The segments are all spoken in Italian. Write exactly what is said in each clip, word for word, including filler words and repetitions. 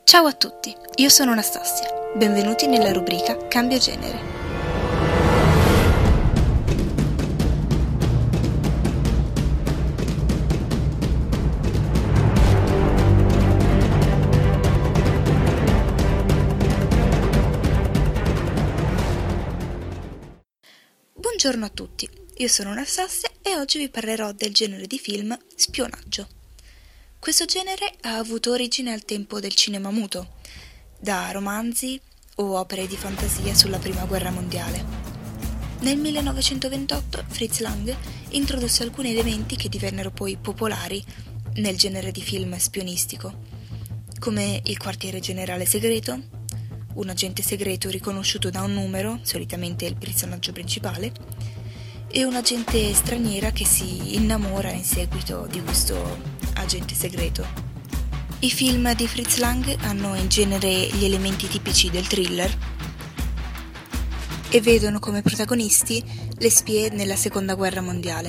Ciao a tutti, io sono Anastasia, benvenuti nella rubrica Cambio Genere. Buongiorno a tutti, io sono Anastasia e oggi vi parlerò del genere di film spionaggio. Questo genere ha avuto origine al tempo del cinema muto, da romanzi o opere di fantasia sulla Prima Guerra Mondiale. Nel millenovecentoventotto Fritz Lang introdusse alcuni elementi che divennero poi popolari nel genere di film spionistico, come il quartiere generale segreto, un agente segreto riconosciuto da un numero, solitamente il personaggio principale, e un'agente straniera che si innamora in seguito di questo agente segreto. I film di Fritz Lang hanno in genere gli elementi tipici del thriller e vedono come protagonisti le spie nella Seconda Guerra Mondiale.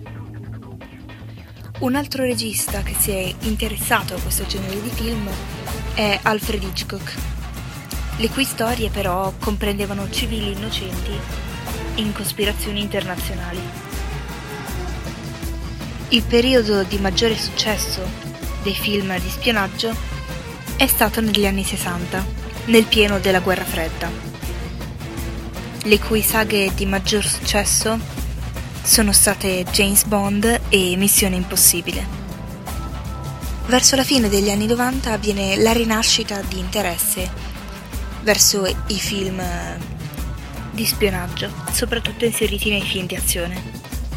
Un altro regista che si è interessato a questo genere di film è Alfred Hitchcock, le cui storie però comprendevano civili innocenti in cospirazioni internazionali. Il periodo di maggiore successo dei film di spionaggio è stato negli anni sessanta, nel pieno della Guerra Fredda, le cui saghe di maggior successo sono state James Bond e Missione Impossibile. Verso la fine degli anni novanta avviene la rinascita di interesse verso i film di spionaggio, soprattutto inseriti nei film di azione.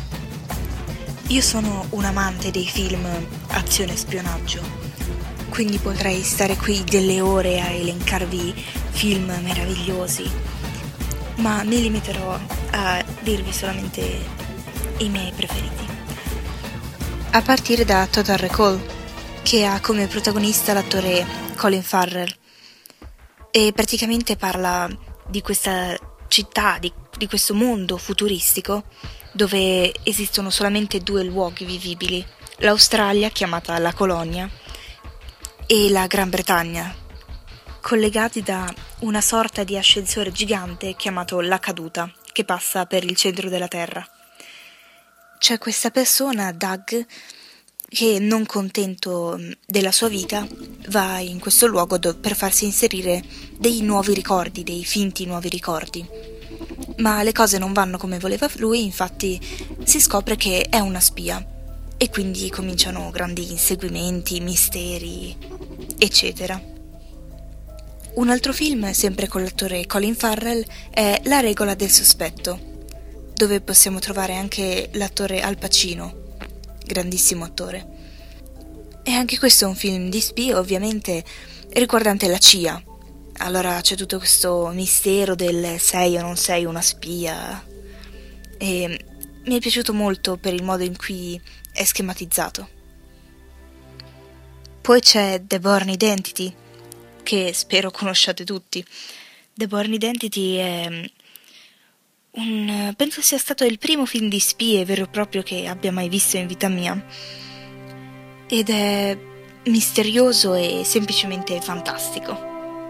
Io sono un amante dei film azione e spionaggio, quindi potrei stare qui delle ore a elencarvi film meravigliosi, ma mi limiterò a dirvi solamente i miei preferiti. A partire da Total Recall, che ha come protagonista l'attore Colin Farrell, e praticamente parla di questa città, di, di questo mondo futuristico dove esistono solamente due luoghi vivibili, l'Australia, chiamata la Colonia, e la Gran Bretagna, collegati da una sorta di ascensore gigante chiamato la Caduta, che passa per il centro della Terra. C'è questa persona, Doug, che, non contento della sua vita, va in questo luogo per farsi inserire dei nuovi ricordi, dei finti nuovi ricordi. Ma le cose non vanno come voleva lui, infatti si scopre che è una spia e quindi cominciano grandi inseguimenti, misteri, eccetera. Un altro film, sempre con l'attore Colin Farrell, è La regola del sospetto, dove possiamo trovare anche l'attore Al Pacino, grandissimo attore. E anche questo è un film di spie, ovviamente riguardante la C I A. Allora c'è tutto questo mistero del sei o non sei una spia, e mi è piaciuto molto per il modo in cui è schematizzato. Poi c'è The Bourne Identity, che spero conosciate tutti. The Bourne Identity è un, penso sia stato il primo film di spie vero e proprio che abbia mai visto in vita mia, ed è misterioso e semplicemente fantastico.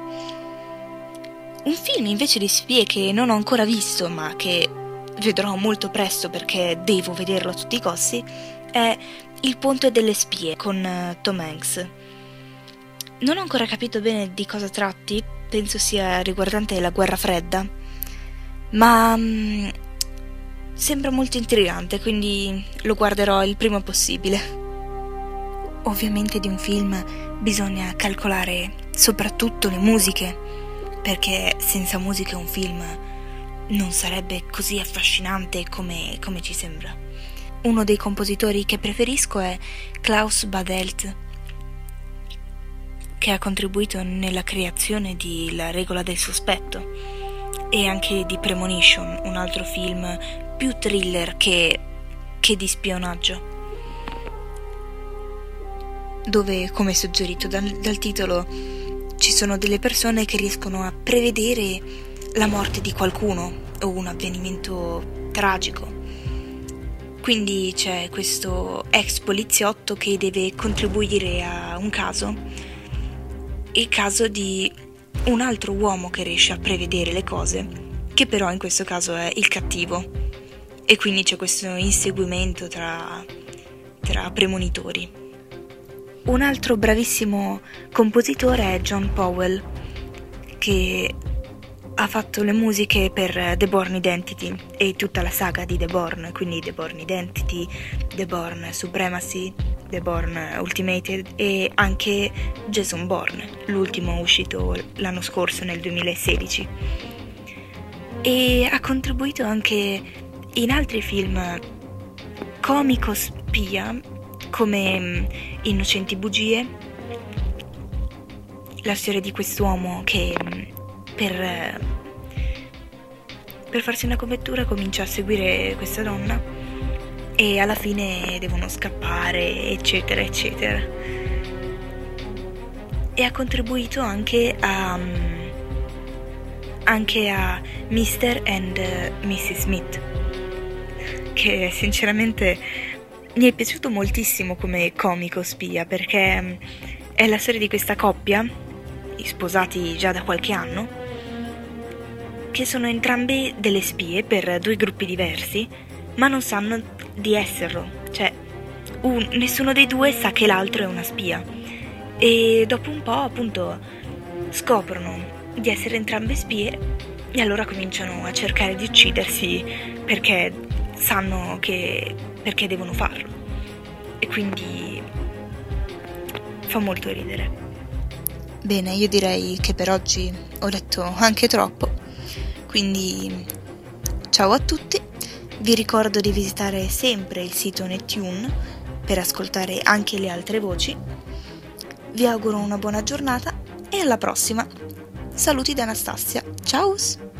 Un film invece di spie che non ho ancora visto, ma che vedrò molto presto perché devo vederlo a tutti i costi, è Il ponte delle spie con Tom Hanks. Non ho ancora capito bene di cosa tratti, penso sia riguardante la Guerra Fredda, ma mh, sembra molto intrigante, quindi lo guarderò il prima possibile. Ovviamente di un film bisogna calcolare soprattutto le musiche, perché senza musica un film non sarebbe così affascinante come, come ci sembra. Uno dei compositori che preferisco è Klaus Badelt, che ha contribuito nella creazione di La regola del sospetto e anche di Premonition, un altro film più thriller che, che di spionaggio, dove, come suggerito dal, dal titolo, ci sono delle persone che riescono a prevedere la morte di qualcuno o un avvenimento tragico. Quindi c'è questo ex poliziotto che deve contribuire a un caso il caso di un altro uomo che riesce a prevedere le cose, che però in questo caso è il cattivo, e quindi c'è questo inseguimento tra, tra premonitori. Un altro bravissimo compositore è John Powell, che ha fatto le musiche per The Bourne Identity e tutta la saga di The Bourne, quindi The Bourne Identity, The Bourne Supremacy, The Bourne Ultimated e anche Jason Bourne, l'ultimo uscito l'anno scorso nel duemilasedici. E ha contribuito anche in altri film comico spia come Innocenti bugie, la storia di quest'uomo che per, per farsi una copertura comincia a seguire questa donna e alla fine devono scappare, eccetera eccetera. E ha contribuito anche a anche a mister and missus Smith, che sinceramente mi è piaciuto moltissimo come comico spia, perché è la storia di questa coppia, sposati già da qualche anno, che sono entrambi delle spie per due gruppi diversi, ma non sanno di esserlo, cioè un, nessuno dei due sa che l'altro è una spia, e dopo un po' appunto scoprono di essere entrambe spie e allora cominciano a cercare di uccidersi perché sanno che perché devono farlo, e quindi fa molto ridere. Bene, io direi che per oggi ho detto anche troppo, quindi ciao a tutti, vi ricordo di visitare sempre il sito Nettune per ascoltare anche le altre voci, vi auguro una buona giornata e alla prossima! Saluti da Anastasia, ciao!